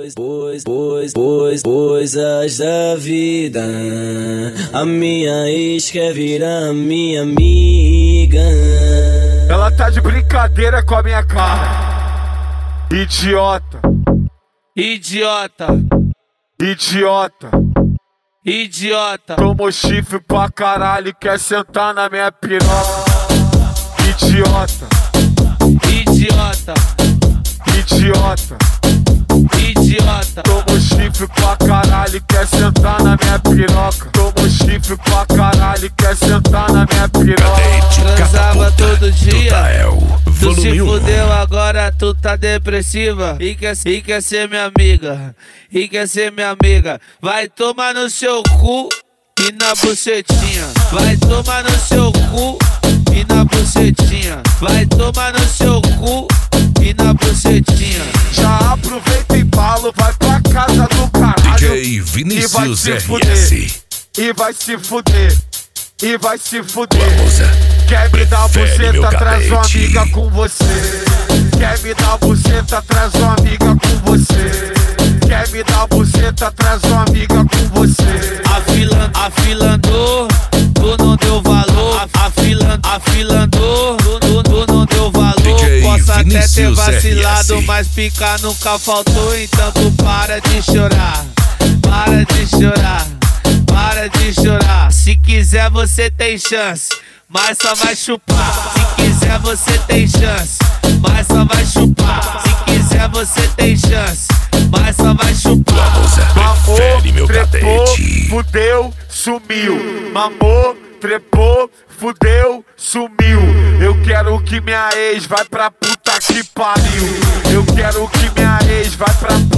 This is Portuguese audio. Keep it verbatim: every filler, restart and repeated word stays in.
pois, pois, pois, coisas da vida. A minha ex quer virar minha amiga. Ela tá de brincadeira com a minha cara. Idiota. Idiota. Idiota. Idiota. Tomou chifre pra caralho e quer sentar na minha piroca. Idiota. Idiota. Idiota. Idiota. Tomou chifre pra caralho e quer sentar na minha piroca. Tomou chifre pra caralho e quer sentar na minha piroca. Transava todo dia. Tu se fudeu, agora tu tá depressiva e quer, e quer ser minha amiga. E quer ser minha amiga. Vai tomar no seu cu e na bucetinha. Vai tomar no seu cu e na bucetinha. Vai tomar no seu cu e na bucetinha. Já aproveita e embalo, vai pra casa do caralho. D J Vinícius e vai se R fuder. S. E vai se fuder. E vai se fuder. Famosa. Quer me dar Prefere meu buceta, traz uma cadete. amiga com você. Quer me dar buceta, traz uma amiga com você. Quer me dar buceta, traz uma amiga com você. A fila, a fila andou, tu não deu valor. A, a fila, a fila andou, tu, tu, tu não deu valor. D J Posso até ter Vinícius vacilado, R S. mas picar nunca faltou. Então tu para de chorar, para de chorar, para de chorar. Se quiser você tem chance, mas só vai chupar. Se quiser você tem chance, mas só vai chupar. Se quiser você tem chance, mas só vai chupar. Mamou, Prefere meu trepou, cadete. fudeu, sumiu. Mamou, trepou, fudeu, sumiu. Eu quero que minha ex vai pra puta que pariu. Eu quero que minha ex vai pra puta